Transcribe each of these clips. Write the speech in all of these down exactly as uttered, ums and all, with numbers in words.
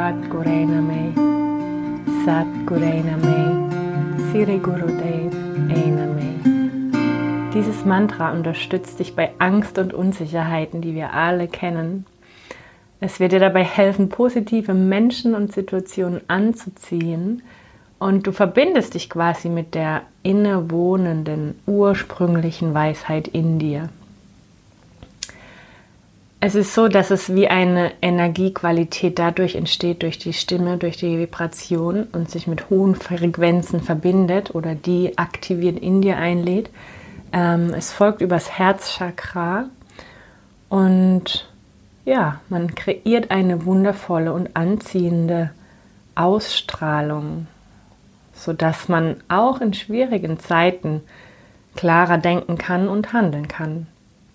Sadgurename, Sadgurename, Siri Gurudev Ename. Dieses Mantra unterstützt dich bei Angst und Unsicherheiten, die wir alle kennen. Es wird dir dabei helfen, positive Menschen und Situationen anzuziehen, und du verbindest dich quasi mit der innewohnenden, ursprünglichen Weisheit in dir. Es ist so, dass es wie eine Energiequalität dadurch entsteht, durch die Stimme, durch die Vibration und sich mit hohen Frequenzen verbindet oder die aktiviert in dir einlädt. Ähm, es folgt übers Herzchakra und ja, man kreiert eine wundervolle und anziehende Ausstrahlung, sodass man auch in schwierigen Zeiten klarer denken kann und handeln kann.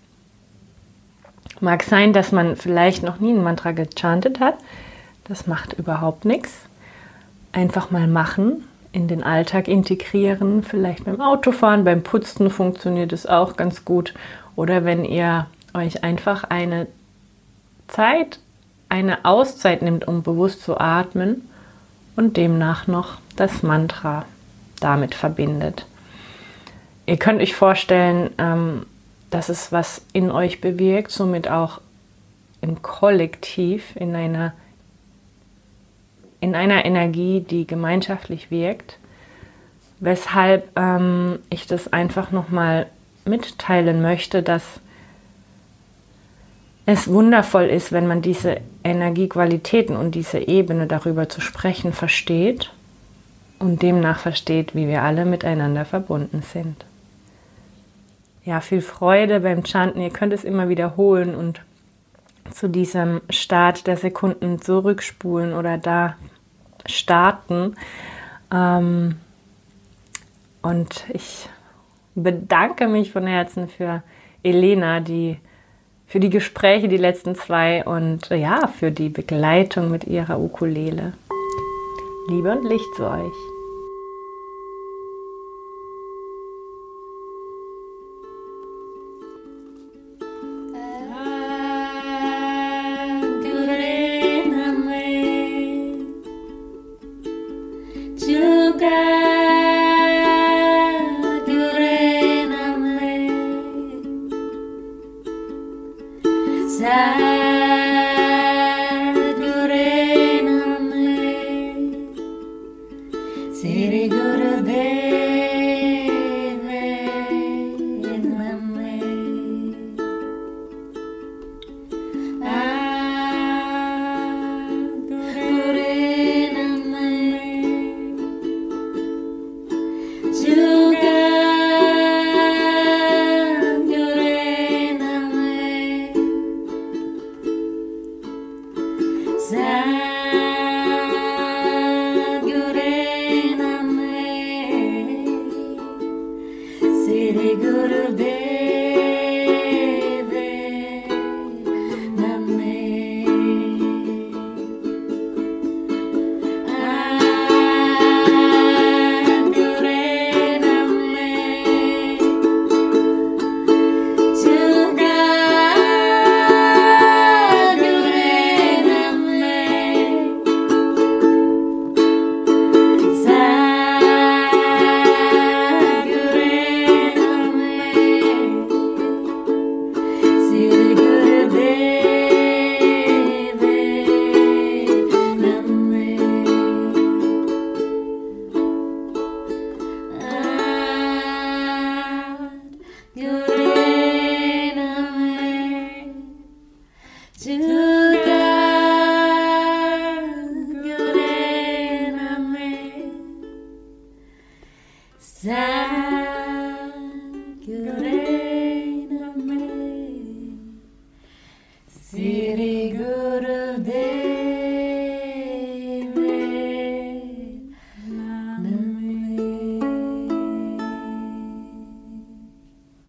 Mag sein, dass man vielleicht noch nie ein Mantra gechantet hat. Das macht überhaupt nichts. Einfach mal machen, in den Alltag integrieren. Vielleicht beim Autofahren, beim Putzen funktioniert es auch ganz gut. Oder wenn ihr euch einfach eine Zeit, eine Auszeit nimmt, um bewusst zu atmen und demnach noch das Mantra damit verbindet. Ihr könnt euch vorstellen, ähm, dass es was in euch bewirkt, somit auch im Kollektiv, in einer, in einer Energie, die gemeinschaftlich wirkt, weshalb ähm, ich das einfach nochmal mitteilen möchte, dass es wundervoll ist, wenn man diese Energiequalitäten und diese Ebene, darüber zu sprechen, versteht und demnach versteht, wie wir alle miteinander verbunden sind. Ja, viel Freude beim Chanten. Ihr könnt es immer wiederholen und zu diesem Start der Sekunden zurückspulen oder da starten. Ähm, und ich bedanke mich von Herzen für Elena, die für die Gespräche, die letzten zwei, und ja, für die Begleitung mit ihrer Ukulele. Liebe und Licht zu euch. Siri Gurudev Namaha. Siri Gurudev Siri Guru